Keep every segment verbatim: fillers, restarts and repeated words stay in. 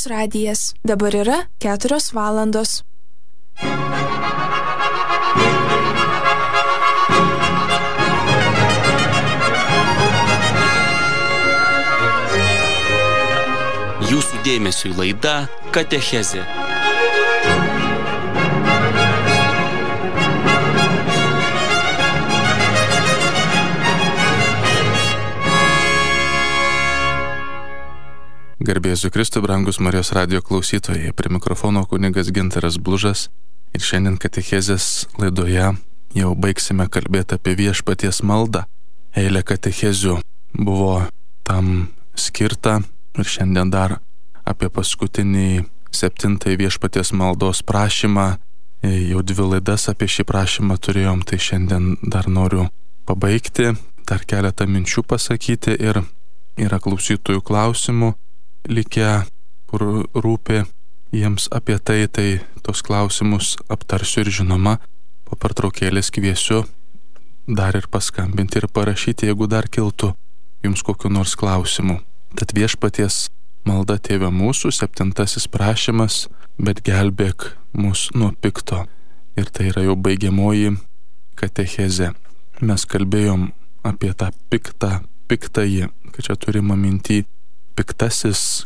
Marijos radijas. Dabar yra keturios valandos. Jūsų dėmesiui laida Katechezė. Garbė Jėzui Kristui, brangus Marijos radijo klausytojai, prie mikrofono kunigas Gintaras Blužas ir šiandien Katechezės laidoje jau baigsime kalbėti apie viešpaties maldą. Eilė katechezių buvo tam skirta ir šiandien dar apie paskutinį septintąjį viešpaties maldos prašymą. Jau dvi laidas apie šį prašymą turėjom, tai šiandien dar noriu pabaigti, dar keletą minčių pasakyti ir yra klausytojų klausimų likę, kur rūpi jiems apie tai, tai tos klausimus aptarsiu ir žinoma, po pertraukėlės kviesiu dar ir paskambinti ir parašyti, jeigu dar kiltų jums kokiu nors klausimu. Tad viešpaties malda Tėve mūsų, septintasis prašymas, bet gelbėk mus nuo pikto. Ir tai yra jau baigiamoji katechezė. Mes kalbėjom apie tą piktą, piktąjį, kad čia turima minty piktasis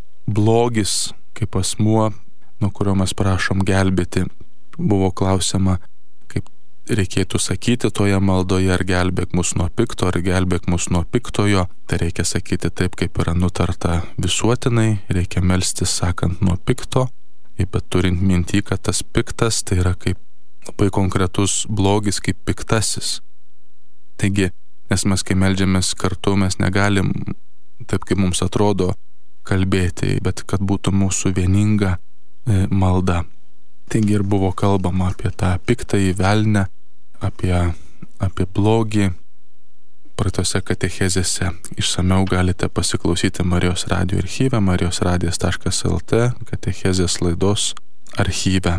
blogis, kaip asmuo, nuo kurio mes prašom gelbėti. Buvo klausima, kaip reikėtų sakyti toje maldoje, ar gelbėk mus nuo pikto, ar gelbėk mus nuo piktojo. Tai reikia sakyti taip, kaip yra nutarta visuotinai, reikia melstis sakant nuo pikto, bet turint minty, kad tas piktas tai yra kaip labai konkretus blogis, kaip piktasis. Taigi, nes mes kai meldžiamės kartu, mes negalim taip, kaip mums atrodo, kalbėti, bet kad būtų mūsų vieninga e, malda. Taigi ir buvo kalbama apie tą piktąjį velnę, apie, apie blogį. Praeitose katechezėse išsameu galite pasiklausyti Marijos radijo archyve, marijos radijas taškas lt, katechezės laidos archyve.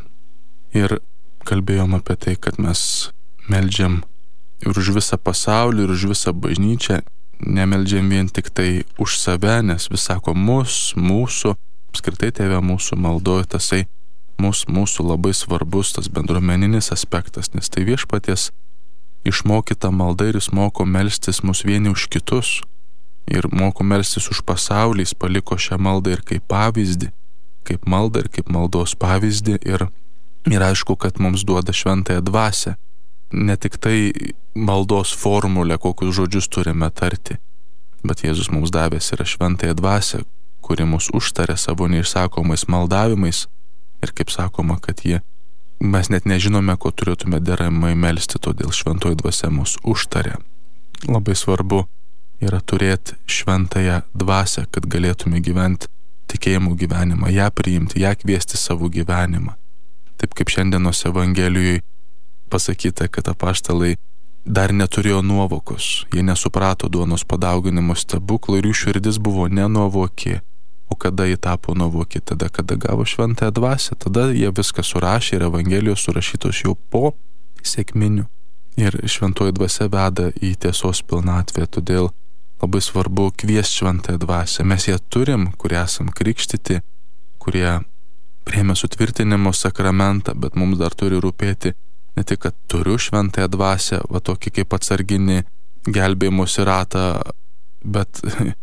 Ir kalbėjom apie tai, kad mes meldžiam ir už visą pasaulį, ir už visą bažnyčią. Nemeldžiam vien tik tai už save, nes vis sako mus, mūsų, apskritai Tėve mūsų maldoja tasai mus, mūsų labai svarbus tas bendruomeninis aspektas, nes tai viešpaties išmokyta malda ir jis moko melstis mus vieni už kitus ir moko melstis už pasaulį. Jis paliko šią maldą ir kaip pavyzdį, kaip maldą ir kaip maldos pavyzdį ir, ir aišku, kad mums duoda šventąją dvasią. Ne tik tai maldos formulę, kokius žodžius turime tarti, bet Jėzus mums davęs yra šventąją dvasią, kuri mus užtaria savo neišsakomais maldavimais ir kaip sakoma, kad jie, mes net nežinome, ko turėtume deramai melsti, todėl šventoji dvasia mus užtaria. Labai svarbu yra turėti šventąją dvasią, kad galėtume gyventi tikėjimų gyvenimą, ją priimti, ją kviesti savo gyvenimą. Taip kaip šiandienos Evangelijoje pasakyta, kad apaštalai dar neturėjo nuovokos, jie nesuprato duonos padauginimo stebuklų ir jų širdis buvo nenuovoki. O kada jie tapo nuovoki? Tada, kada gavo šventąją dvasią, tada jie viską surašė ir Evangelijos surašytos jau po sekminių. Ir šventoji dvasia veda į tiesos pilnatvę, todėl labai svarbu kviesti šventąją dvasią. Mes ją turim, kurie esam krikštyti, kurie priėmė sutvirtinimo sakramentą, bet mums dar turi rūpėti ne tik, kad turiu šventąją dvasią, va tokį kaip atsarginį gelbėjimosi ratą, bet,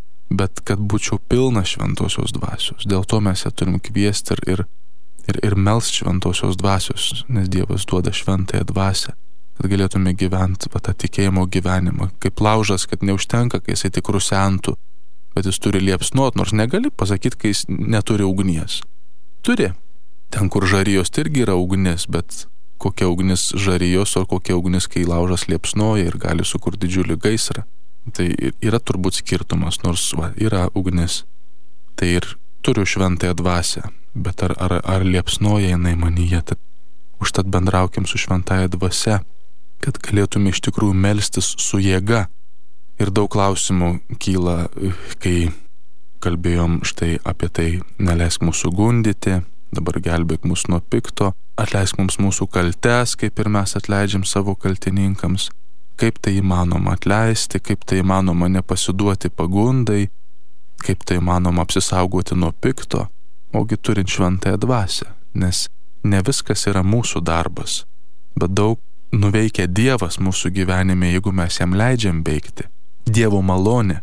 bet kad būčiau pilnas šventosios dvasios. Dėl to mes ją turim kviesti ir, ir, ir, ir melst šventosios dvasios, nes Dievas duoda šventąją dvasią, kad galėtume gyventi va tą tikėjimo gyvenimą. Kaip laužas, kad neužtenka, kai jisai tik rusentų, bet jis turi liepsnuot, nors negali pasakyti, kai jis neturi ugnies. Turi. Ten, kur žarijos, tai irgi yra ugnis, bet kokia ugnis žarijos, o kokia ugnis, kai laužas liepsnoja ir gali sukurti didžiulį gaisrą. Tai yra turbūt skirtumas, nors va, yra ugnis. Tai ir turiu šventąją dvasią, bet ar, ar, ar liepsnoja jinai manyje. Tad, užtat bendraukim su šventąja dvasia, kad galėtume iš tikrųjų melstis su jėga. Ir daug klausimų kyla, kai kalbėjom štai apie tai, neleisk mūsų gundyti, dabar gelbėk mus nuo pikto, atleisk mums mūsų kaltes, kaip ir mes atleidžiam savo kaltininkams, kaip tai įmanoma atleisti, kaip tai įmanoma nepasiduoti pagundai, kaip tai įmanoma apsisaugoti nuo pikto. ogi turint šventąją dvasią, nes ne viskas yra mūsų darbas, bet daug nuveikia Dievas mūsų gyvenime, jeigu mes jam leidžiam veikti. Dievo malonė,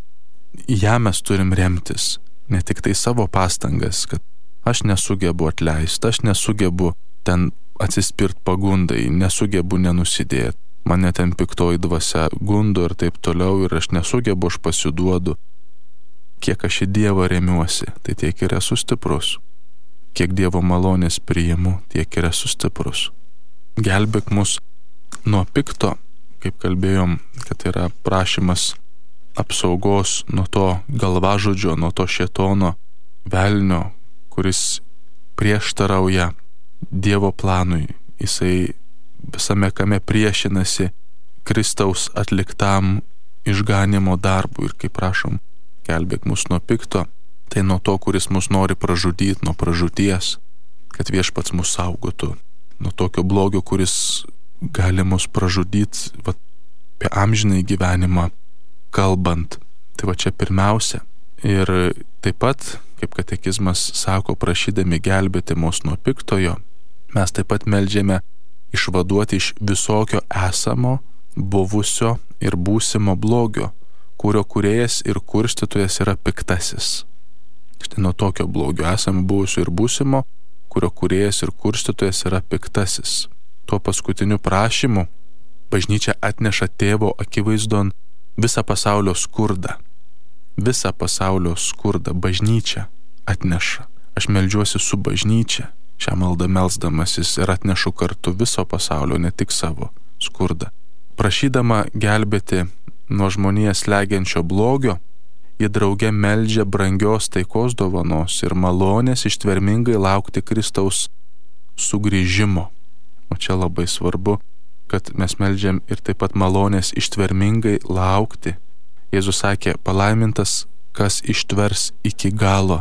ją mes turim remtis, ne tik tai savo pastangas, kad aš nesugebu atleisti, aš nesugebu ten atsispirt pagundai, nesugebu nenusidėti, mane ten piktoji dvasia gundo ir taip toliau ir aš nesugebu, aš pasiduodu. Kiek aš į Dievą remiuosi, tai tiek ir esu stiprus. Kiek Dievo malonės priimu, tiek ir esu stiprus. Gelbėk mus nuo pikto, kaip kalbėjom, kad yra prašymas apsaugos nuo to galvažodžio, nuo to šėtono velnio, kuris prieštarauja Dievo planui. Jisai visame kame priešinasi Kristaus atliktam išganimo darbui. Ir kaip prašom, gelbėk mus nuo pikto, tai nuo to, kuris mus nori pražudyti, nuo pražūties, kad Viešpats mus saugotų. Nuo tokio blogio, kuris gali mus pražudyti, va, apie amžinai gyvenimą kalbant. Tai va čia pirmiausia. Ir taip pat, kaip katekizmas sako, prašydami gelbėti mus nuo piktojo, mes taip pat meldžiame išvaduoti iš visokio esamo, buvusio ir būsimo blogio, kurio kūrėjas ir kurstytojas yra piktasis. Štai nuo tokio blogio esamo, buvusio ir būsimo, kurio kūrėjas ir kurstytojas yra piktasis. Tuo paskutiniu prašymu bažnyčia atneša tėvo akivaizdon visą pasaulio skurdą. Visą pasaulio skurdą bažnyčia atneša. Aš meldžiuosi su bažnyčia, šią maldą melsdamasis, ir atnešu kartu viso pasaulio, ne tik savo skurdą. Prašydama gelbėti nuo žmonijas slegiančio blogio, ji drauge meldžia brangios taikos dovanos ir malonės ištvermingai laukti Kristaus sugrįžimo. O čia labai svarbu, kad mes meldžiam ir taip pat malonės ištvermingai laukti. Jėzus sakė, palaimintas, kas ištvers iki galo.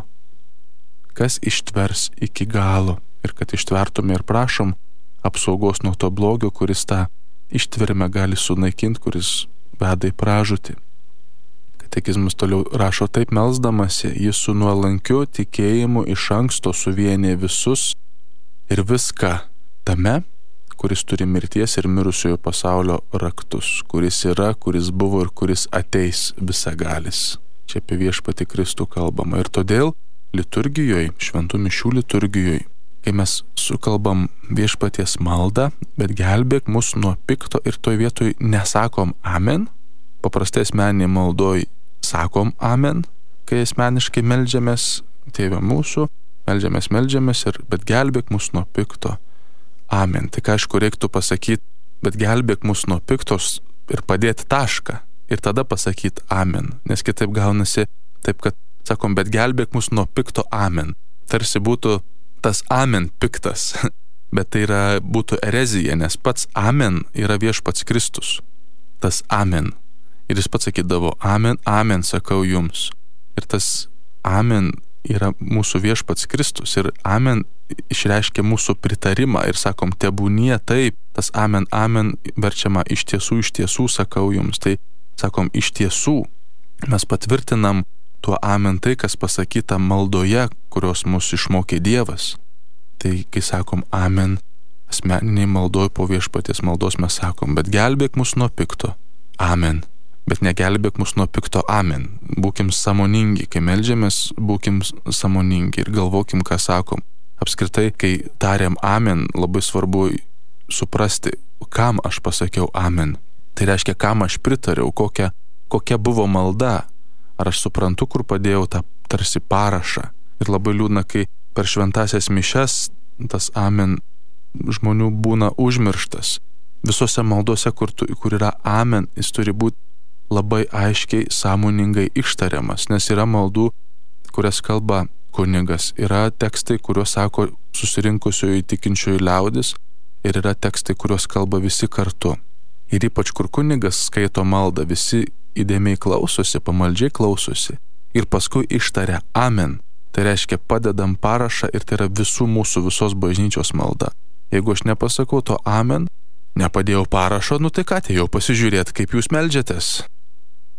Kas ištvers iki galo. Ir kad ištvertume ir prašom apsaugos nuo to blogio, kuris tą ištvermę gali sunaikinti, kuris veda į pražūtį. Katekizmas toliau rašo taip melsdamasi, jis su nuolankiu tikėjimu iš anksto suvienė visus ir viską tame, kuris turi mirties ir mirusiojo pasaulio raktus, kuris yra, kuris buvo ir kuris ateis visagalis. Čia apie Viešpatį Kristų kalbama. Ir todėl liturgijoje, šventų mišių liturgijoje, kai mes sukalbam Viešpaties maldą, bet gelbėk mus nuo pikto, ir toj vietoj nesakom amen, paprastai asmeniniai maldoj sakom amen, kai asmeniškai meldžiamės, Tėve mūsų, meldžiamės, meldžiamės, ir, bet gelbėk mus nuo pikto. Amen. Tik aišku, reiktų pasakyti, bet gelbėk mus nuo piktos ir padėti tašką. Ir tada pasakyti amen. Nes kitaip gaunasi taip, kad sakom, bet gelbėk mus nuo pikto amen. Tarsi būtų tas amen piktas. Bet tai yra, būtų erezija, nes pats amen yra Viešpats Kristus. Tas amen. Ir jis pats sakydavo, amen, amen, sakau jums. Ir tas amen yra mūsų Viešpats Kristus. Ir amen išreiškia mūsų pritarimą. Ir sakom, tebūnie taip. Tas amen, amen verčiama iš tiesų, iš tiesų, sakau jums. Tai sakom, iš tiesų mes patvirtinam tuo amen tai, kas pasakyta maldoje, kurios mus išmokė Dievas. Tai kai sakom amen, asmeniniai maldoj po Viešpaties maldos mes sakom, bet gelbėk mus nuo pikto. Amen. Bet negelbėk mus nuo pikto amen. Būkim sąmoningi, kai meldžiamės, būkim sąmoningi ir galvokim, ką sakom. Apskritai, kai tariam amen, labai svarbu suprasti, kam aš pasakiau amen. Tai reiškia, kam aš pritariau, kokia, kokia buvo malda. Ar aš suprantu, kur padėjau tą tarsi parašą. Ir labai liūdna, kai per šventasias mišes tas amen žmonių būna užmirštas. Visose maldose, kur, tu, kur yra amen, jis turi būti labai aiškiai, sąmoningai ištariamas, nes yra maldų, kurias kalba kunigas, yra tekstai, kuriuos sako susirinkusiojo įtikinčiojo liaudis, ir yra tekstai, kuriuos kalba visi kartu. Ir ypač, kur kunigas skaito maldą, visi įdėmiai klausosi, pamaldžiai klausosi, ir paskui ištaria amen. Tai reiškia, padedam parašą, ir tai yra visų mūsų, visos bažnyčios malda. Jeigu aš nepasakau to amen, nepadėjau parašo, nu tai ką, atėjau pasižiūrėti, kaip jūs meldžiatės.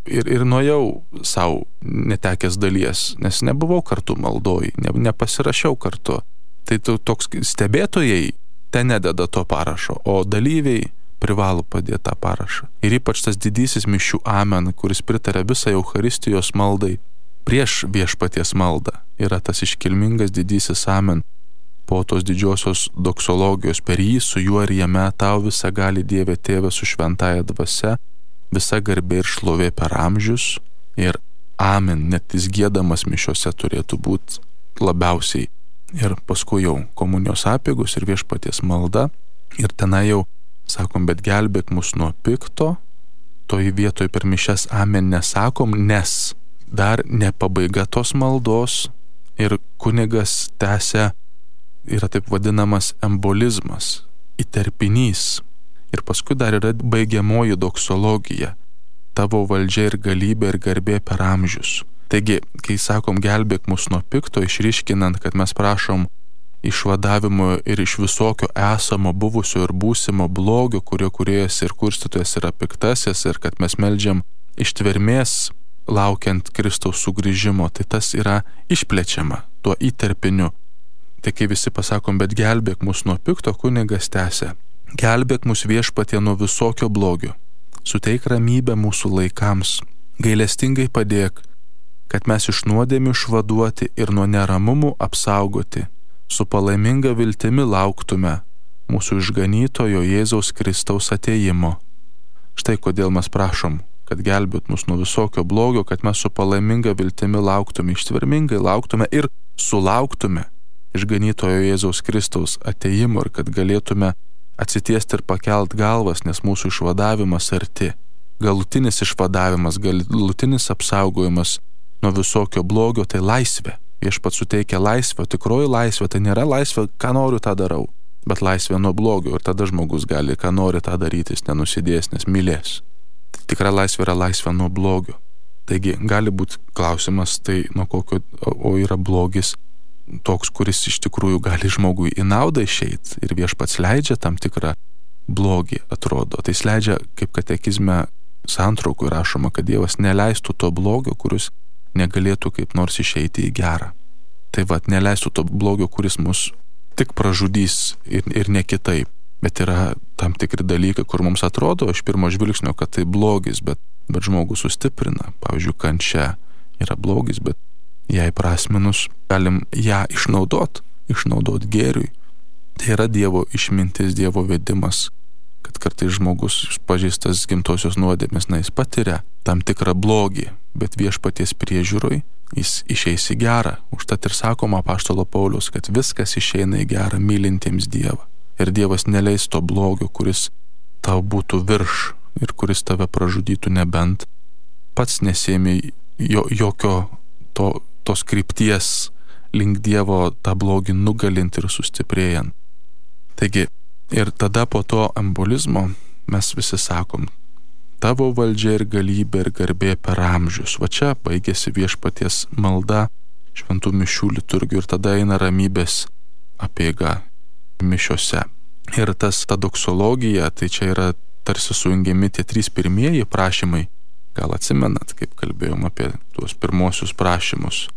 ir, ir nuėjau savo netekęs dalies, nes nebuvau kartu maldoj, ne, nepasirašiau kartu. Tai tu, toks stebėtojai ten nededa to parašo, o dalyviai privalo padėti tą parašą. Ir ypač tas didysis mišių amen, kuris pritarė visai Eucharistijos maldai prieš viešpaties maldą, yra tas iškilmingas didysis amen. Po tos didžiosios doksologijos per jį, su juo ir jame tau visa gali Dieve Tėve su šventąja dvasia, visa garbė ir šlovė per amžius. Ir amen, net jis giedamas mišiuose turėtų būti labiausiai. Ir paskui jau komunijos apeigus ir viešpaties malda. Ir tenai jau sakom, bet gelbėk mus nuo pikto. Toj vietoj per mišias amen nesakom, nes dar ne pabaiga tos maldos. Ir kunigas tęsia, yra taip vadinamas embolizmas, įterpinys. Ir paskui dar yra baigiamoji doksologija. Tavo valdžia ir galybė ir garbė per amžius. Taigi, kai sakom gelbėk mus nuo pikto, išryškinant, kad mes prašom išvadavimo ir iš visokio esamo, buvusio ir būsimo blogio, kurio kūrėjas ir kurstytojas yra piktasis, ir kad mes meldžiam ištvermės laukiant Kristaus sugrįžimo, tai tas yra išplečiama tuo įterpiniu. Tai kai visi pasakom, bet gelbėk mus nuo pikto, kunigas tęsia. Gelbėk mus viešpatie nuo visokio blogio. Suteik ramybę mūsų laikams. Gailestingai padėk, kad mes iš nuodėmių išvaduoti ir nuo neramumų apsaugoti. Su palaiminga viltimi lauktume mūsų išganytojo Jėzaus Kristaus atėjimo. Štai kodėl mes prašom, kad gelbėt mus nuo visokio blogio, kad mes su palaiminga viltimi lauktume, ištvermingai lauktume ir sulauktume išganytojo Jėzaus Kristaus atėjimo ir kad galėtume atsitiesti ir pakelt galvas, nes mūsų išvadavimas arti. Galutinis išvadavimas, galutinis apsaugojimas nuo visokio blogio, tai laisvė. Viešpats suteikia laisvę, tikroji laisvė, tai nėra laisvė, ką noriu, tą darau, bet laisvė nuo blogio ir tada žmogus gali, ką nori, tą daryti, jis nenusidės, nes mylės. Tikra laisvė yra laisvė nuo blogio. Taigi gali būti klausimas, tai nuo kokio, o yra blogis toks, kuris iš tikrųjų gali žmogui į naudą išeiti ir viešpats leidžia tam tikrą blogį, atrodo. Tai jis leidžia, kaip katekizme santraukui rašoma, kad Dievas neleistų to blogio, kuris negalėtų kaip nors išeiti į gerą. Tai vat, neleistų to blogio, kuris mus tik pražudys ir, ir ne kitaip. Bet yra tam tikri dalykai, kur mums atrodo iš pirmo žvilgsnio, kad tai blogis, bet, bet žmogus sustiprina. Pavyzdžiui, kančia yra blogis, bet jai prasminus galim ją išnaudot, išnaudot gėriui. Tai yra Dievo išmintis, Dievo vedimas, kad kartais žmogus pažeistas gimtosios nuodėmės, na, jis patiria tam tikrą blogį, bet viešpaties priežiūroj jis išeis į gerą. Užtat ir sakoma apaštalo Pauliaus, kad viskas išeina į gerą mylintiems Dievą. Ir Dievas neleis to blogio, kuris tau būtų virš ir kuris tave pražudytų, nebent pats nesėmė jo, jokio to tos krypties link Dievo tą blogį nugalint ir sustiprėjant. Taigi, ir tada po to embolizmo mes visi sakom, tavo valdžia ir galybė ir garbė per amžius. Va čia baigėsi viešpaties malda šventų mišių liturgijų ir tada eina ramybės apeiga mišiose. Ir tas ta doksologija, tai čia yra tarsi sujungiami tie trys pirmieji prašymai. Gal atsimenat, kaip kalbėjom apie tuos pirmosius prašymus.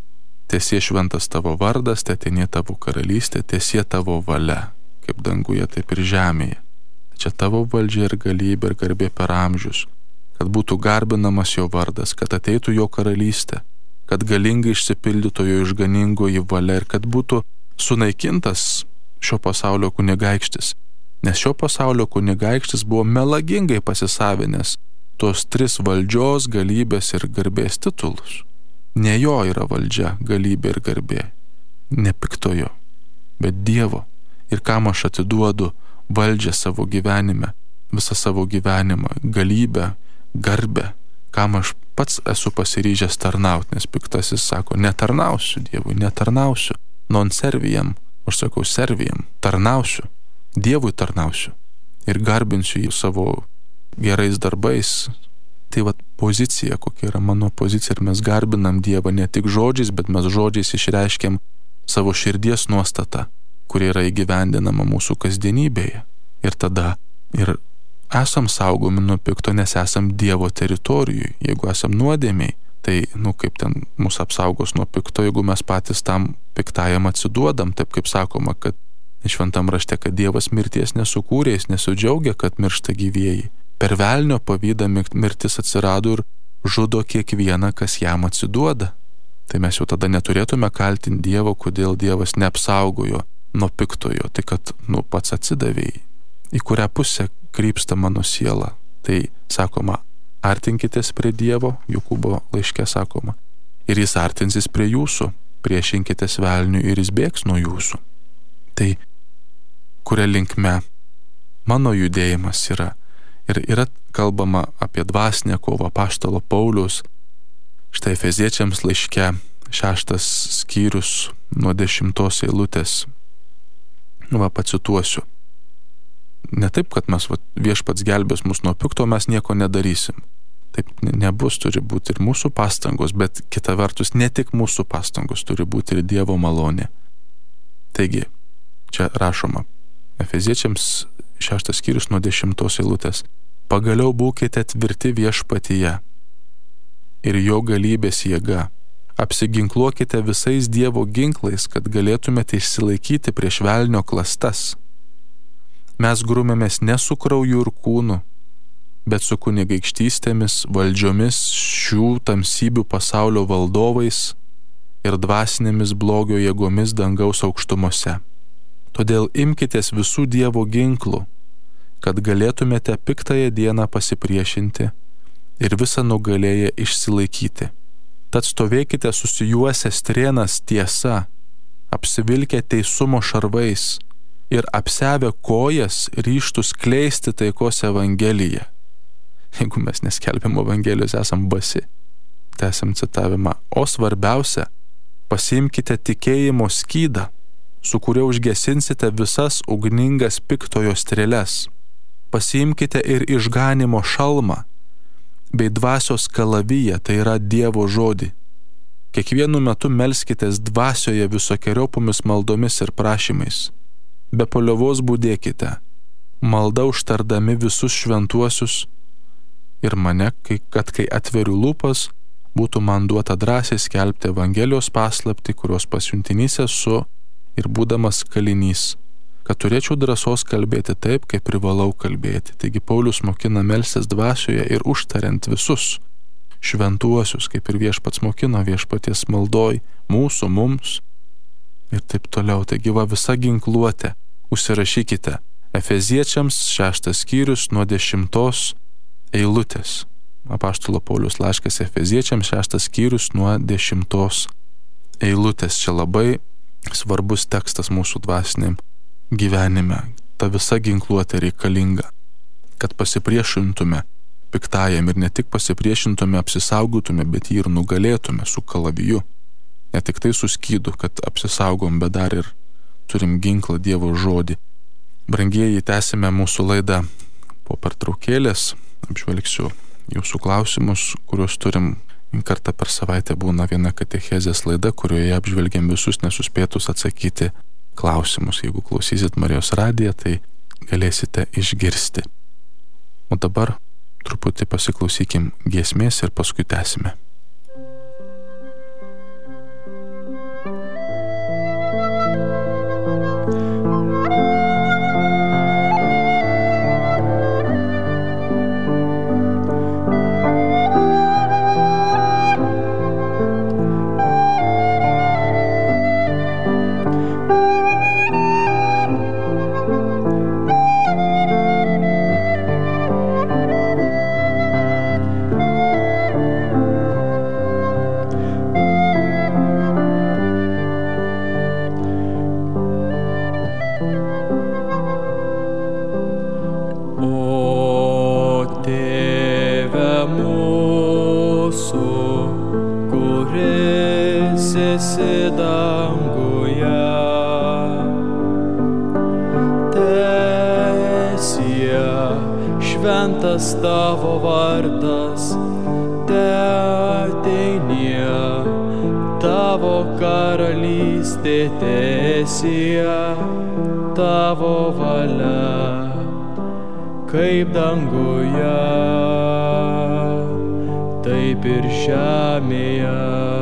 Tiesie šventas tavo vardas, teateinie tavo karalystė, tiesie tavo valia, kaip danguje, taip ir žemėje. Čia tavo valdžia ir galybė ir garbė per amžius, kad būtų garbinamas jo vardas, kad ateitų jo karalystė, kad galingai išsipildytų jo išganingoji valia ir kad būtų sunaikintas šio pasaulio kunigaikštis, nes šio pasaulio kunigaikštis buvo melagingai pasisavinęs tos tris valdžios, galybės ir garbės titulus. Ne jo yra valdžia, galybė ir garbė, ne piktojo, bet Dievo. Ir kam aš atiduodu valdžią savo gyvenime, visą savo gyvenimą, galybę, garbę, kam aš pats esu pasiryžęs tarnauti, nes piktasis sako, netarnausiu Dievui, netarnausiu, non serviam, aš sakau serviam, tarnausiu, Dievui tarnausiu ir garbinsiu jį savo gerais darbais. Tai vat pozicija, kokia yra mano pozicija, ir mes garbinam Dievą ne tik žodžiais, bet mes žodžiais išreiškiam savo širdies nuostatą, kuri yra įgyvendinama mūsų kasdienybėje. Ir tada ir esam saugomi nuo pikto, nes esam Dievo teritorijoje. Jeigu esam nuodėmiai, tai, nu, kaip ten mus apsaugos nuo pikto, jeigu mes patys tam piktajam atsiduodam, taip kaip sakoma, kad šventam rašte, kad Dievas mirties nesukūrė, jis nesidžiaugia, kad miršta gyvieji. Per velnio pavydą mirtis atsirado ir žudo kiekvieną, kas jam atsiduoda. Tai mes jau tada neturėtume kaltinti Dievo, kodėl Dievas neapsaugojo nuo piktojo, tai kad, nu, pats atsidavėjai. Į kurią pusę krypsta mano siela. Tai sakoma, artinkitės prie Dievo, Jokūbo laiške sakoma, ir jis artinsis prie jūsų, priešinkitės velniui ir jis bėgs nuo jūsų. Tai kuria linkme mano judėjimas yra. Ir yra kalbama apie dvasinę kovą apaštalo Pauliaus. Štai Efeziečiams laiške šeštas skyrius nuo dešimtos eilutės. Va, pacituosiu. Ne taip, kad mes va, viešpats gelbės mus nuo pikto, mes nieko nedarysim. Taip nebus, turi būti ir mūsų pastangos, bet kita vertus ne tik mūsų pastangos, turi būti ir Dievo malonė. Taigi, čia rašoma Efeziečiams šeštas skyrius nuo dešimtos eilutės. Pagaliau būkite tvirti viešpatyje ir jo galybės jėga. Apsiginkluokite visais Dievo ginklais, kad galėtumėte išsilaikyti prieš velnio klastas. Mes grumėmės ne su krauju ir kūnu, bet su kunigaikštystėmis, valdžiomis, šių tamsybių pasaulio valdovais ir dvasinėmis blogio jėgomis dangaus aukštumose. Todėl imkitės visų Dievo ginklų, kad galėtumėte piktąją dieną pasipriešinti ir visą nugalėję išsilaikyti. Tad stovėkite susijuosę strėnas tiesa, apsivilkę teisumo šarvais ir apsiavę kojas ryžtus skleisti taikos evangeliją. Jeigu mes neskelbiam evangelijos, esam basi. Tęsiam citavimą. O svarbiausia, pasiimkite tikėjimo skydą, su kuriuo užgesinsite visas ugningas piktojo strėles. Pasiimkite ir išganimo šalmą, bei dvasios kalaviją, tai yra Dievo žodį. Kiekvienu metu melskitės dvasioje visokiojopomis maldomis ir prašymais. Be paliovos budėkite, malda užtardami visus šventuosius ir mane, kai, kad kai atveriu lūpas, būtų man duota drąsiai skelbti Evangelijos paslaptį, kurios pasiuntinys esu ir būdamas kalinys, kad turėčiau drąsos kalbėti taip, kaip privalau kalbėti. Taigi Paulius mokina melstis dvasioje ir užtariant visus šventuosius, kaip ir viešpats mokino viešpaties maldoj, mūsų, mums ir taip toliau. Taigi va, visa ginkluotė, užsirašykite Efeziečiams šeštas skyrius nuo dešimtos eilutės. Apaštalo Pauliaus laiškas Efeziečiams šeštas skyrius nuo dešimtos eilutės. Čia labai svarbus tekstas mūsų dvasiniam gyvenime. Ta visa ginkluotė reikalinga, kad pasipriešintume piktajam ir ne tik pasipriešintume, apsisaugotume, bet jį ir nugalėtume su kalaviju. Ne tik tai su skydu, kad apsisaugom, bet dar ir turim ginklą Dievo žodį. Brangieji, tęsime mūsų laidą po pertraukėlės. Apžvelgsiu jūsų klausimus, kuriuos turim. Kartą per savaitę būna viena katechezės laida, kurioje apžvelgiam visus nesuspėtus atsakyti klausimus. Jeigu klausysit Marijos radiją, tai galėsite išgirsti. O dabar truputį pasiklausykim giesmės ir paskui tęsime. Šventas tavo vardas, teateinie, tavo karalystė teesie, tavo valia, kaip danguje, taip ir žemėje.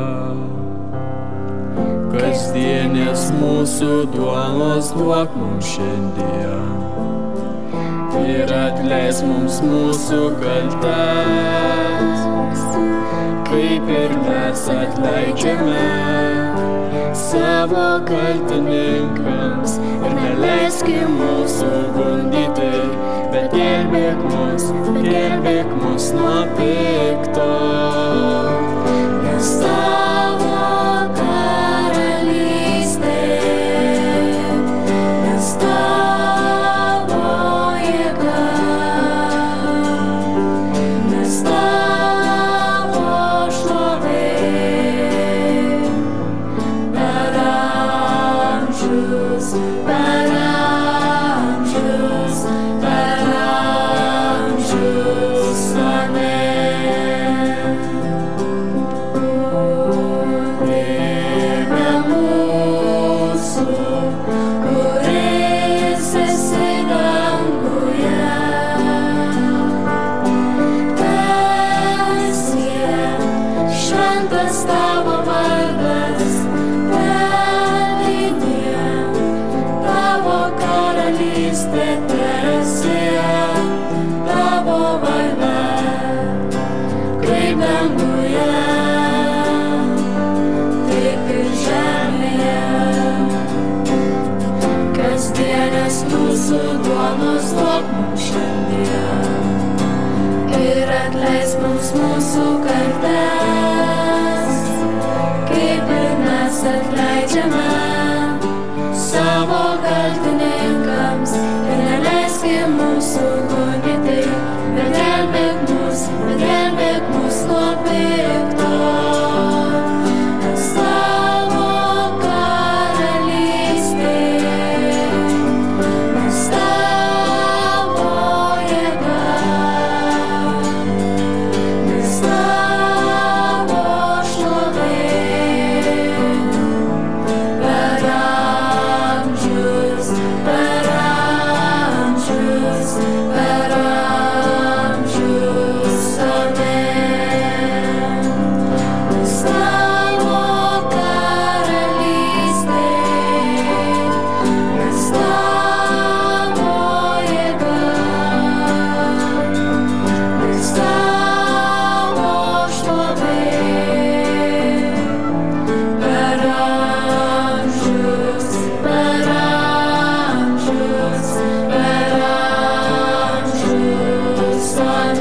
Kasdienės mūsų duonos duok mums šiandien ir atleisk mums mūsų kaltes, kaip ir mes atleidžiame savo kaltininkams, ir neleisk mūsų gundyti, bet gelbėk mus, bet gelbėk mus nuo pikto. Nes tavo karalystė, nes tavo jėga, nes tavo šlovė per amžius, per amžius, per amžius. Amen. Tėve mūsų, kuris esi danguje, teesie šventas tavo vardas, tebūnie tavo karalystė, teesie tavo valia, kaip danguje, taip ir žemėje. Kasdienės mūsų duonos duok mums šiandien ir atleisk mums mūsų kaltes, kaip ir mes atleidžiame savo kaltininkams, ir neleisk mūsų gundyti, bet gelbėk mus, bet gelbėk mus nuo pikto. Nes tavo karalystė, nes tavo jėga, nes tavo šlovė per amžius, per amžius, per amžius. Amen. Nes tavo karalystė, nes tavo jėga, nes tavo šlovė per amžius, per amžius, per amžius.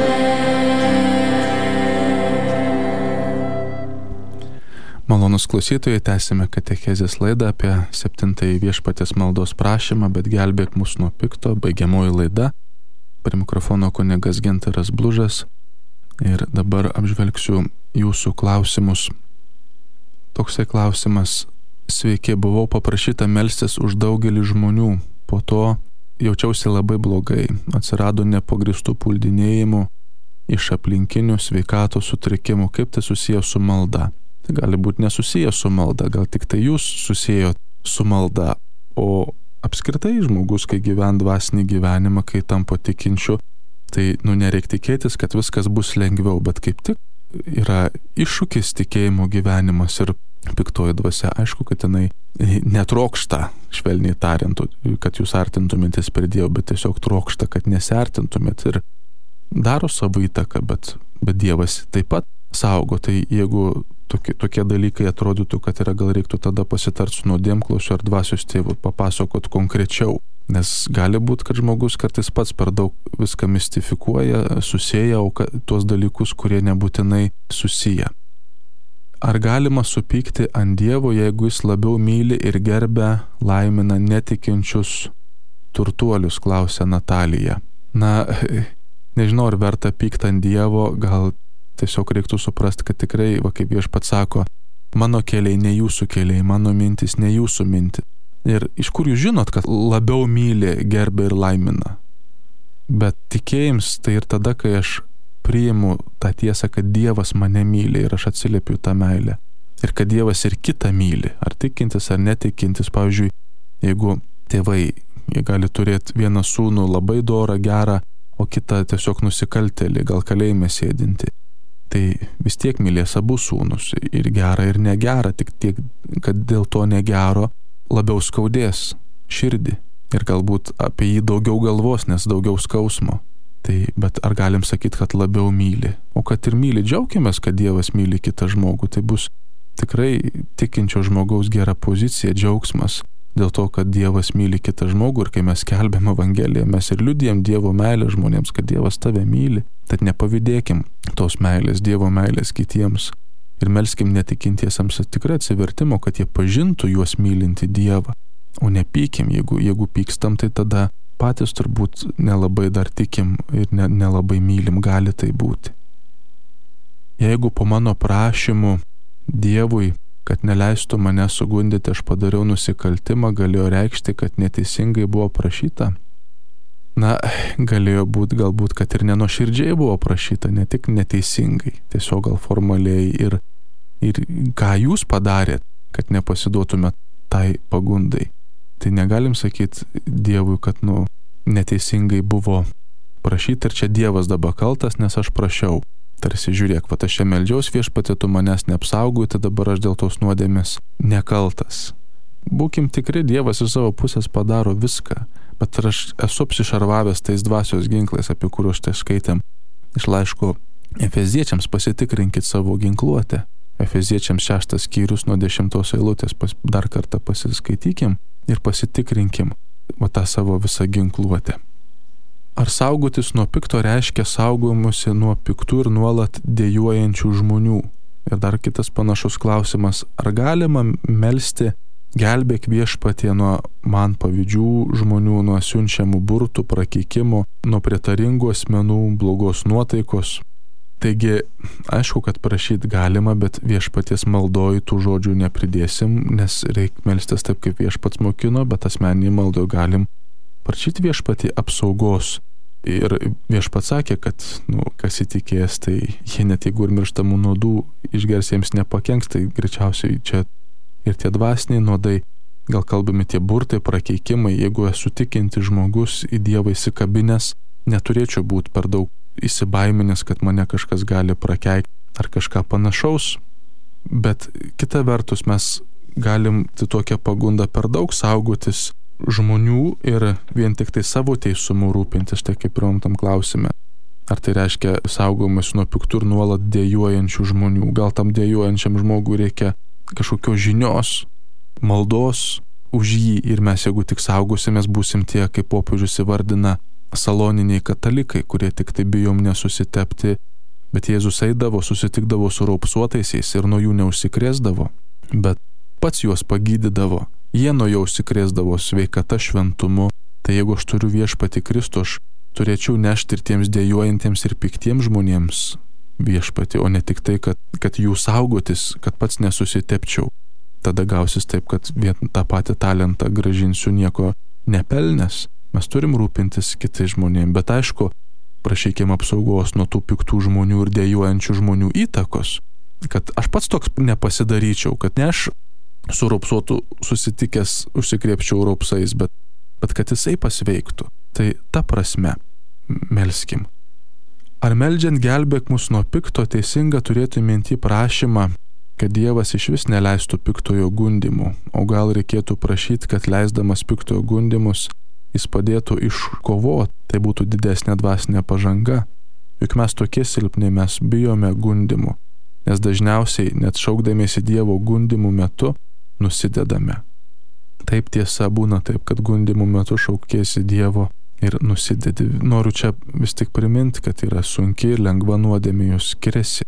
Amen. Malonus klausytojai, tęsime katechezės laidą apie septintąjį viešpaties maldos prašymą, bet gelbėk mus nuo pikto, baigiamoji laida. Prie mikrofono kunigas Gintaras Blužas ir dabar apžvelgsiu jūsų klausimus. Toksai klausimas: sveiki, buvau paprašyta melstis už daugelį žmonių, po to jaučiausi labai blogai, atsirado nepagristų puldinėjimų iš aplinkinių sveikatos sutrikimų. Kaip tai susiję su malda? Tai gali būti nesusiję su malda, gal tik tai jūs susijot su malda, o apskritai žmogus, kai gyvena dvasinį gyvenimą, kai tampa tikinčiu, tai nu nereik tikėtis, kad viskas bus lengviau, bet kaip tik yra iššūkis tikėjimo gyvenimas ir piktoji dvasia, aišku, kad jinai netrokšta, švelniai tariant, kad jūs artintumėtės prie Dievo, bet tiesiog trokšta, kad nesiartintumėt ir daro savo įtaką, bet, bet Dievas taip pat saugo. Tai jeigu tokie, tokie dalykai atrodytų, kad yra, gal reiktų tada pasitart su nuodėmklausiu ar dvasios tėvu, papasakot konkrečiau, nes gali būti, kad žmogus kartais pats per daug viską mistifikuoja, susieja tuos dalykus, kurie nebūtinai susiję. Ar galima supykti ant Dievo, jeigu jis labiau myli ir gerbia, laimina netikinčius turtuolius, klausia Natalija. Na, nežinau, ar verta pykti ant Dievo, gal tiesiog reiktų suprasti, kad tikrai, va, kaip viešpats sako, mano keliai ne jūsų keliai, mano mintis ne jūsų mintis. Ir iš kur jūs žinot, kad labiau myli, gerbia ir laimina? Bet tikėjims tai ir tada, kai aš priimu tą tiesą, kad Dievas mane myli ir aš atsiliepiu tą meilę. Ir kad Dievas ir kitą myli, ar tikintis ar netikintis. Pavyzdžiui, jeigu tėvai, jie gali turėti vieną sūnų labai dorą, gerą, o kitą tiesiog nusikaltėlį, gal kalėjime sėdinti. Tai vis tiek mylės abu sūnus, ir gerą, ir negerą, tik tiek, kad dėl to negero labiau skaudės širdį ir galbūt apie jį daugiau galvos, nes daugiau skausmo. Tai, bet ar galim sakyti, kad labiau myli? O kad ir myli, džiaukimės, kad Dievas myli kitą žmogų, tai bus tikrai tikinčio žmogaus gera pozicija, džiaugsmas dėl to, kad Dievas myli kitą žmogų ir kai mes skelbiam Evangeliją, mes ir liudijam Dievo meilę žmonėms, kad Dievas tave myli, tad nepavydėkim tos meilės, Dievo meilės kitiems ir melskim netikintiesiems tikrai atsivertimo, kad jie pažintų juos mylinti Dievą, o nepykim, jeigu, jeigu pykstam, tai tada patys turbūt nelabai dar tikim ir ne, nelabai mylim, gali tai būti. Jeigu po mano prašymu Dievui, kad neleistų mane sugundyti, aš padariau nusikaltimą, galėjo reikšti, kad neteisingai buvo prašyta. Na, galėjo būti galbūt, kad ir nenuoširdžiai buvo prašyta, ne tik neteisingai, tiesiog gal formaliai ir, ir ką jūs padarėt, kad nepasiduotumėt tai pagundai. Tai negalim sakyti Dievui, kad nu, neteisingai buvo prašyta ir čia Dievas dabar kaltas, nes aš prašiau. Tarsi žiūrėk, va aš čia meldžiaus Viešpatie, tu manęs neapsaugai, tai dabar aš dėl tos nuodėmės nekaltas. Būkim tikri, Dievas iš savo pusės padaro viską, bet aš esu apsišarvavęs tais dvasios ginklais, apie kuriuos tai skaitėm iš laiško Efeziečiams, pasitikrinkit savo ginkluotę. Efeziečiams šeštas skyrius nuo dešimtos eilutės, pas, dar kartą pasiskaitykim ir pasitikrinkim va tą savo visą ginkluotę. Ar saugotis nuo pikto reiškia saugomusi nuo piktų ir nuolat dejuojančių žmonių? Ir dar kitas panašus klausimas, ar galima melsti gelbėk Viešpatie nuo man pavydžių žmonių, nuo siunčiamų burtų, prakeikimų, nuo prietaringų asmenų, blogos nuotaikos? Taigi, aišku, kad prašyti galima, bet Viešpaties maldoj tų žodžių nepridėsim, nes reikia melstis taip, kaip Viešpats mokino, bet asmeninį maldoj galim prašyti Viešpatį apsaugos. Ir Viešpats sakė, kad, nu, kas įtikės, tai jie net jeigu ir mirštamų nuodų išgers, jiems nepakenks, tai greičiausiai čia ir tie dvasiniai nuodai, gal kalbami tie burtai, prakeikimai, jeigu esu tikinti žmogus į Dievą įsikabinęs, neturėčiau būti per daug įsibaiminęs, kad mane kažkas gali prakeikti ar kažką panašaus, bet kita vertus mes galim tai tokią pagundą per daug saugotis žmonių ir vien tik tai savo teisumu rūpintis, tai kaip pirmam tam klausime. Ar tai reiškia saugomas nuo piktų ir nuolat dejuojančių žmonių? Gal tam dejuojančiam žmogui reikia kažkokios žinios, maldos už jį ir mes, jeigu tik saugosimės, būsim tie, kaip popiežius įvardina, saloniniai katalikai, kurie tik tai bijom nesusitepti, bet Jėzus eidavo, susitikdavo su raupsuotaisiais ir nuo jų neužsikrėsdavo, bet pats juos pagydydavo. Jie nuo jo užsikrėsdavo sveikata, šventumu, tai jeigu aš turiu Viešpatį Kristų, aš turėčiau nešti ir tiems dejuojantiems ir piktiems žmonėms Viešpatį, o ne tik tai, kad, kad jų saugotis, kad pats nesusitepčiau. Tada gausis taip, kad vien tą patį talentą gražinsiu nieko nepelnęs. Mes turim rūpintis kitais žmonėms, bet aišku, prašykim apsaugos nuo tų piktų žmonių ir dejuojančių žmonių įtakos, kad aš pats toks nepasidaryčiau, kad ne aš su raupsuotu susitikęs užsikrėpčiau raupsais, bet, bet kad jisai pasveiktų. Tai ta prasme melskim. Ar meldžiant gelbėk mus nuo pikto teisinga turėti minty prašymą, kad Dievas iš vis neleistų piktojo gundimų, o gal reikėtų prašyti, kad leisdamas piktojo gundimus jis padėtų iškovoti, tai būtų didesnė dvasinė pažanga. Juk mes tokie silpni, mes bijome gundimų, nes dažniausiai net šaukdamiesi Dievo gundimų metu nusidedame. Taip tiesa būna taip, kad gundimų metu šaukiesi Dievo ir nusidedi. Noriu čia vis tik priminti, kad yra sunki ir lengva nuodėmė, jos skiriasi.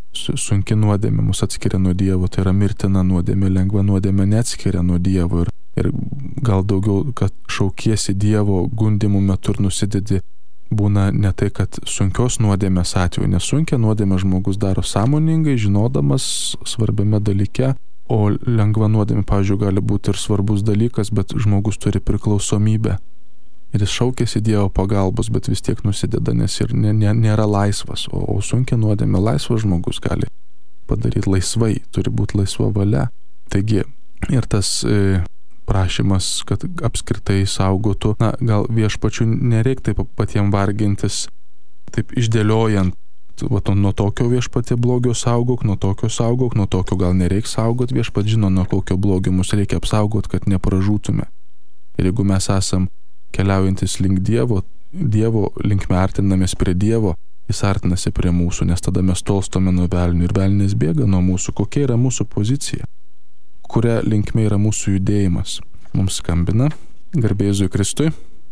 Sunki nuodėmė mus atskiria nuo Dievo, tai yra mirtina nuodėmė, lengva nuodėmė neatskiria nuo Dievo. Ir, ir gal daugiau, kad šaukiesi Dievo gundimų metu ir nusidedi, būna ne tai, kad sunkios nuodėmės atveju, nes sunkia nuodėmė žmogus daro sąmoningai, žinodamas svarbiame dalyke, o lengva nuodėmė, pavyzdžiui, gali būti ir svarbus dalykas, bet žmogus turi priklausomybę. Ir jis šaukėsi Dievo pagalbos, bet vis tiek nusideda, nes ir nė, nė, nėra laisvas, o, o sunkia nuodėmė laisvas žmogus gali padaryti laisvai, turi būti laisva valia. Taigi ir tas e, prašymas, kad apskritai saugotų. Na, gal viešpačių nereikia taip patiems vargintis, taip išdėliojant, va, nuo tokio viešpatie blogio saugok, nuo tokio saugok, nuo tokio gal nereikia saugot, viešpat žino, nuo kokio blogio mus reikia apsaugot, kad nepražūtume. Ir jeigu mes esam keliaujantis link Dievo, Dievo linkme artinamės prie Dievo, jis artinasi prie mūsų, nes tada mes tolstame nuo velnių ir velnis bėga nuo mūsų. Kokia yra mūsų pozicija? Kuria linkme yra mūsų judėjimas? Mums skambina. Garbė Jėzui Kristui.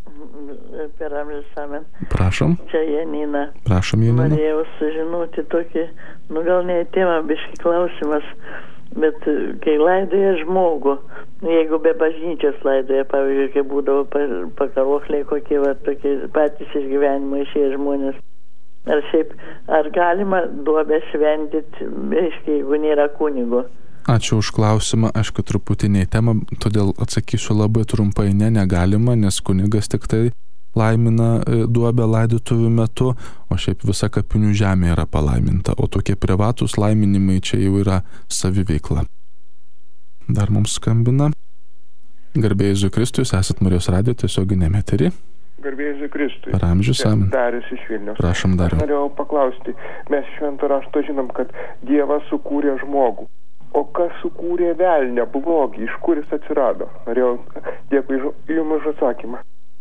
Per amžius amen. Prašom. Čia Janina. Prašom, Janina. Norėjau sužinoti tokį, nu gal ne į temą, biškai klausimas, bet kai laidoja žmogų, jeigu be bažnyčios laidoja, pavyzdžiui, kai būdavo pakaruokliai kokie, va, tokie patys iš gyvenimo išėję žmonės, ar šiaip, ar galima duobę šventyti, reiškia, jeigu nėra kunigo? Ačiū už klausimą, aišku, truputį ne į temą, todėl atsakysiu labai trumpai, ne, negalima, nes kunigas tik tai laimina duobę laidotuvių metu, o šiaip visa kapinių žemė yra palaiminta, o tokie privatus laiminimai čia jau yra saviveikla. Dar mums skambina. Garbė Jėzui Kristui, esat Marijos radijo tiesioginėme etery. Garbė Jėzui Kristui. Per amžius amen. Darius iš Vilniaus. Prašom, Dariau. Norėjau paklausti, mes švento rašto žinom, kad Dievas sukūrė žmogų. O kas sukūrė velnią, blogį, iš kur jis atsirado? Norėjau, dėkui jums už atsakymą.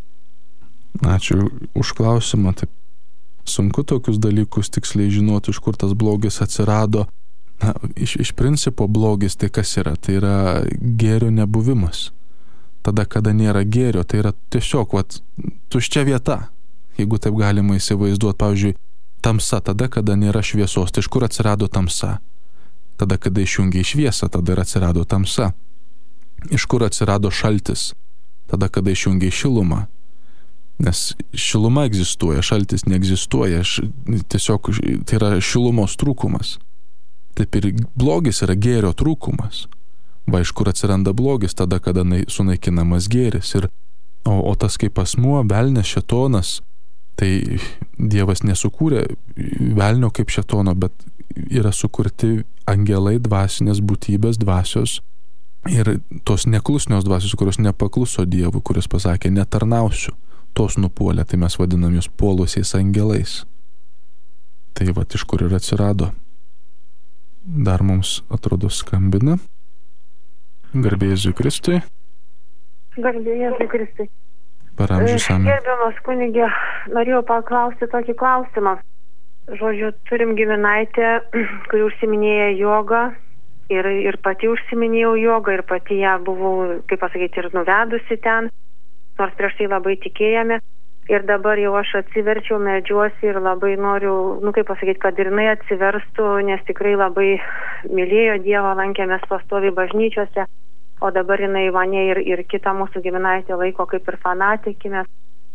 Ačiū už klausimą. Taip, sunku tokius dalykus tiksliai žinoti, iš kur tas blogis atsirado. Na, iš, iš principo blogis tai kas yra? Tai yra gėrio nebuvimas. Tada, kada nėra gėrio, tai yra tiesiog vat, tuščia vieta. Jeigu taip galima įsivaizduoti, pavyzdžiui, tamsa, tada, kada nėra šviesos, tai iš kur atsirado tamsa? Tada, kada išjungia į šviesą, tada ir atsirado tamsa. Iš kur atsirado šaltis? Tada, kada išjungia į šilumą. Nes šiluma egzistuoja, šaltis neegzistuoja, š, tiesiog tai yra šilumos trūkumas. Taip ir blogis yra gėrio trūkumas. Va, iš kur atsiranda blogis? Tada, kada sunaikinamas gėris. Ir, o, o tas kaip asmuo, velnias, šėtonas, tai Dievas nesukūrė velnio kaip šėtono, bet yra sukurti angelai, dvasinės būtybės, dvasios ir tos neklusnios dvasios, kurios nepakluso Dievui, kuris pasakė, netarnausiu. Tos nupuolė, tai mes vadinam jūs puolusiais angelais. Tai va, iš kur ir atsirado. Dar mums atrodo skambina. Garbė Jėzui Kristui. Garbė Jėzui Kristui. Per amžius amen. Gerbiamas kunigė, norėjau paklausti tokį klausimą. Žodžiu, turim giminaitę, kuri užsiminėja jogą ir, ir pati užsiminėjau jogą ir pati ją buvau, kaip pasakyti, ir nuvedusi ten, nors prieš tai labai tikėjome. Ir dabar jau aš atsiverčiau, medžiuosi ir labai noriu, nu kaip pasakyti, kad ir jinai atsiverstų, nes tikrai labai mylėjo Dievą, lankėmės pastoviai bažnyčiose, o dabar jinai mane ir, ir kitą mūsų giminaitę laiko kaip ir fanatikimės.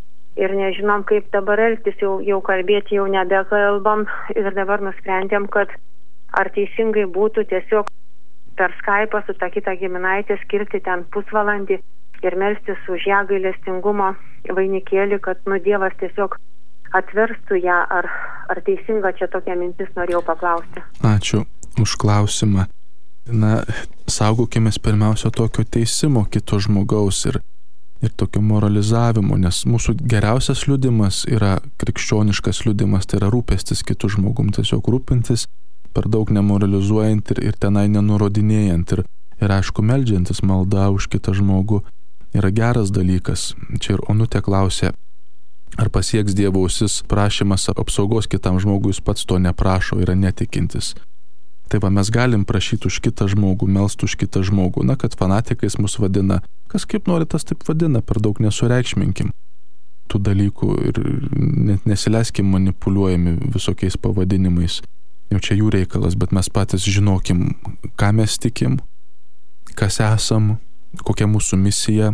Ir nežinom, kaip dabar elgtis, jau, jau kalbėti jau nebekalbam ir dabar nusprendėm, kad ar teisingai būtų tiesiog per Skype'ą su tą kitą giminaitę skirti ten pusvalandį ir melstis už ją gailestingumo vainikėlį, kad nu Dievas tiesiog atverstų ją, ar, ar teisinga čia tokia mintis, norėjau paklausti. Ačiū už klausimą. Na, saugokimės pirmiausia tokio teisimo kito žmogaus ir ir tokio moralizavimo, nes mūsų geriausias liudimas yra krikščioniškas liudimas, tai yra rūpestis kitų žmogum, tiesiog rūpintis, per daug nemoralizuojant ir, ir tenai nenurodinėjant ir, ir aišku, meldžiantis malda už kitą žmogų yra geras dalykas. Čia ir Onutė klausė, ar pasieks Dievo ausis prašymas apsaugos kitam žmogui, jis pats to neprašo, yra netikintis. Tai va, mes galim prašyti už kitą žmogų, melst už kitą žmogų, na, kad fanatikais mus vadina, kas kaip nori, tas taip vadina, per daug nesureikšminkim tų dalykų ir net nesileiskim manipuliuojami visokiais pavadinimais. Jau čia jų reikalas, bet mes patys žinokim, ką mes tikim, kas esam, kokia mūsų misija,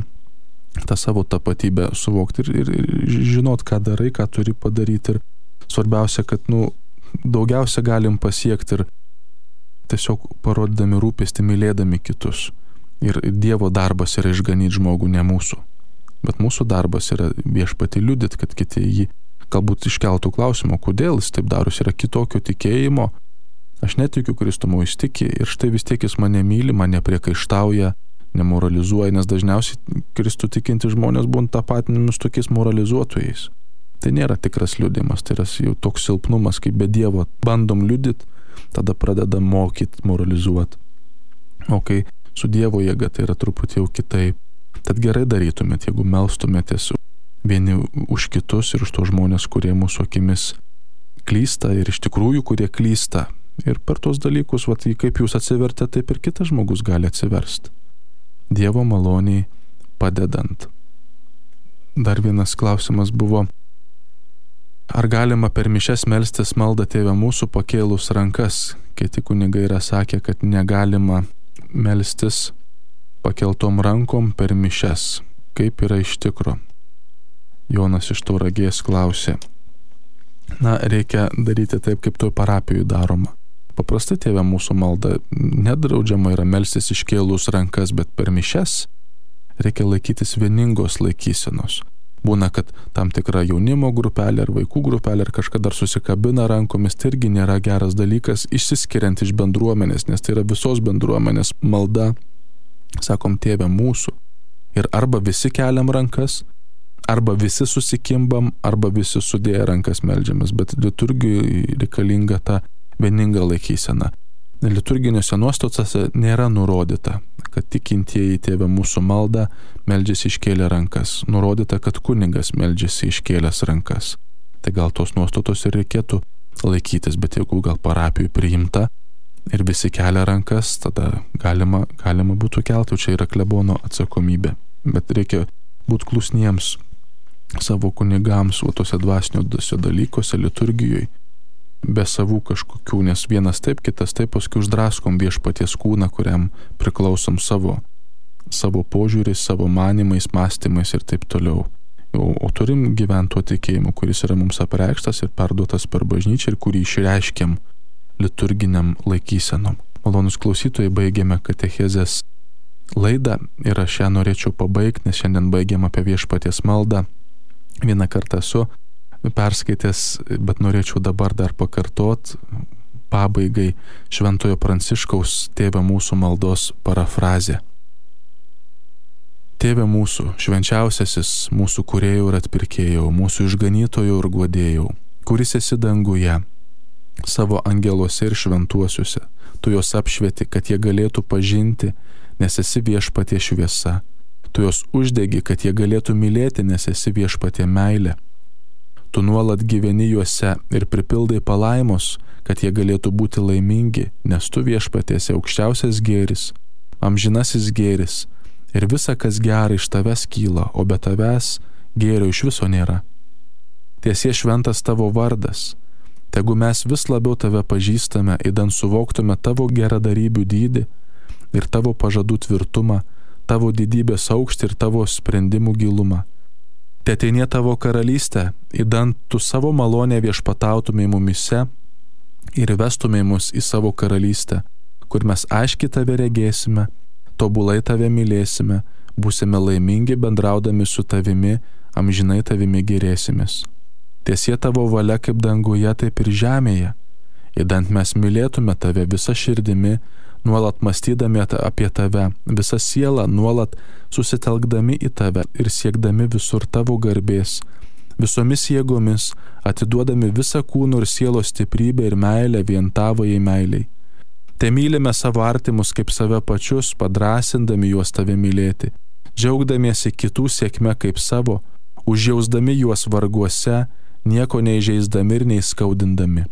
tą savo tapatybę suvokti ir, ir, ir žinot, ką darai, ką turi padaryti. Ir svarbiausia, kad, nu, daugiausia galim pasiekti ir tiesiog parodydami rūpestį, mylėdami kitus. Ir Dievo darbas yra išganyti žmogų, ne mūsų. Bet mūsų darbas yra viešpatį liudyti, kad kiti jį galbūt iškeltų klausimą, kodėl jis taip daros, yra kitokio tikėjimo. Aš netikiu Kristumu, jis tiki ir štai vis tiek jis mane myli, mane priekaištauja, nemoralizuoja, nes dažniausiai Kristų tikinti žmonės būna tapatinami su tokiais moralizuotojais. Tai nėra tikras liudimas, tai yra jau toks silpnumas, kaip be Dievo bandom liudyti, tada pradedam mokyti, moralizuoti. O kai su Dievo jėga, tai yra truputį jau kitaip. Tad gerai darytumėt, jeigu melstumėtės vieni už kitus ir už tos žmonės, kurie mūsų akimis klysta ir iš tikrųjų, kurie klysta. Ir per tos dalykus, vat, kaip jūs atsivertė, taip ir kitas žmogus gali atsiversti. Dievo maloniai padedant. Dar vienas klausimas buvo, ar galima per mišias melstis maldą Tėve mūsų pakėlus rankas? Kiti kunigai yra sakę, kad negalima melstis pakeltom rankom per mišias. Kaip yra iš tikro? Jonas iš Tauragės klausė. Na, reikia daryti taip, kaip toj parapijoj daroma. Paprastai Tėve mūsų malda nedraudžiama yra melstis iškėlus rankas, bet per mišias reikia laikytis vieningos laikysenos. Būna, kad tam tikra jaunimo grupelė ar vaikų grupelė ar kažkada dar susikabina rankomis, tai irgi nėra geras dalykas, išsiskiriant iš bendruomenės, nes tai yra visos bendruomenės malda, sakom, Tėve mūsų. Ir arba visi keliam rankas, arba visi susikimbam, arba visi sudėję rankas meldžiamės, bet liturgijai reikalinga ta vieninga laikysena. Liturginiuose nuostatuose nėra nurodyta, kad tikintieji Tėve mūsų maldą meldžiasi iškėlę rankas. Nurodyta, kad kunigas meldžiasi iškėlęs rankas. Tai gal tos nuostatos ir reikėtų laikytis, bet jeigu gal parapijų priimta ir visi kelia rankas, tada galima, galima būtų kelti, čia yra klebono atsakomybė. Bet reikia būti klusniems savo kunigams, o tose dvasiniuose dalykuose, liturgijoje, be savų kažkokių, nes vienas taip, kitas taip, paskui uždraskom viešpaties kūną, kuriam priklausom savo, savo požiūriais, savo manimais, mąstymais ir taip toliau. O, o turim gyventi tuo tikėjimu, kuris yra mums apreikštas ir perduotas per bažnyčią ir kurį išreiškiam liturginiam laikysenom. Malonus klausytojai, baigėme katechezės laidą ir aš ją norėčiau pabaigti, nes šiandien baigėm apie viešpaties maldą. Vieną kartą esu perskaitęs, bet norėčiau dabar dar pakartot pabaigai Šventojo Pranciškaus Tėve mūsų maldos parafrazę. Tėve mūsų, švenčiausiasis mūsų kūrėjau ir atpirkėjau, mūsų išganytojau ir guodėjau, kuris esi danguje, savo angeluose ir šventuosiuose, tu juos apšvieti, kad jie galėtų pažinti, nes esi viešpatie šviesa, tu juos uždegi, kad jie galėtų mylėti, nes esi viešpatie meilė. Tu nuolat gyveni juose ir pripildai palaimos, kad jie galėtų būti laimingi, nes tu viešpaties aukščiausias gėris, amžinasis gėris ir visa, kas gera iš tavęs kyla, o be tavęs gėrio iš viso nėra. Tiesie šventas tavo vardas, tegu mes vis labiau tave pažįstame, įdant suvoktume tavo geradarybių dydį ir tavo pažadų tvirtumą, tavo didybės aukštį ir tavo sprendimų gilumą. Te ateinie tavo karalystę, įdant tu savo malonę viešpatautumai mumise ir vestumai mus į savo karalystę, kur mes aiškiai tave regėsime, tobulai tave mylėsime, būsime laimingi bendraudami su tavimi, amžinai tavimi gėrėsimės. Tiesie tavo valia kaip danguje, taip ir žemėje, įdant mes mylėtume tave visą širdimi, nuolat mąstydami apie tave, visą sielą nuolat susitelkdami į tave ir siekdami visur tavo garbės, visomis jėgomis, atiduodami visą kūno ir sielos stiprybę ir meilę vien tavojai meiliai. Te mylime savo artimus kaip save pačius, padrasindami juos tave mylėti, džiaugdamiesi kitų sėkme kaip savo, užjausdami juos varguose, nieko neįžeisdami ir neįskaudindami.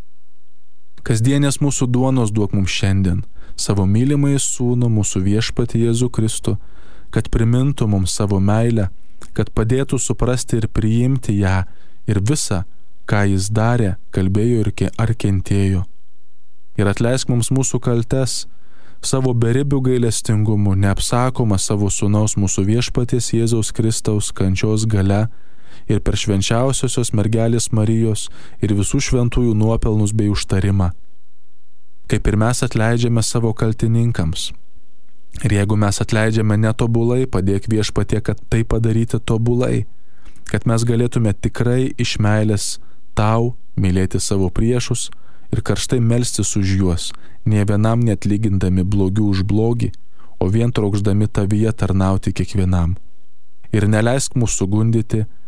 Kasdienės mūsų duonos duok mums šiandien, savo mylimąjį sūnų, mūsų viešpatį Jėzų Kristų, kad primintų mums savo meilę, kad padėtų suprasti ir priimti ją ir visą, ką jis darė, kalbėjo ir ar kentėjo. Ir atleisk mums mūsų kaltes, savo beribių gailestingumu, neapsakoma savo sūnaus mūsų viešpaties Jėzaus Kristaus kančios galia ir per švenčiausiosios mergelės Marijos ir visų šventųjų nuopelnus bei užtarimą. Kaip ir mes atleidžiame savo kaltininkams. Ir jeigu mes atleidžiame netobulai, padėk viešpatie, kad tai padaryti tobulai, kad mes galėtume tikrai iš meilės tau mylėti savo priešus ir karštai melstis už juos, nė vienam neatlygindami blogių už blogį, o vien trokšdami tavyje tarnauti kiekvienam. Ir neleisk mūsų gundyti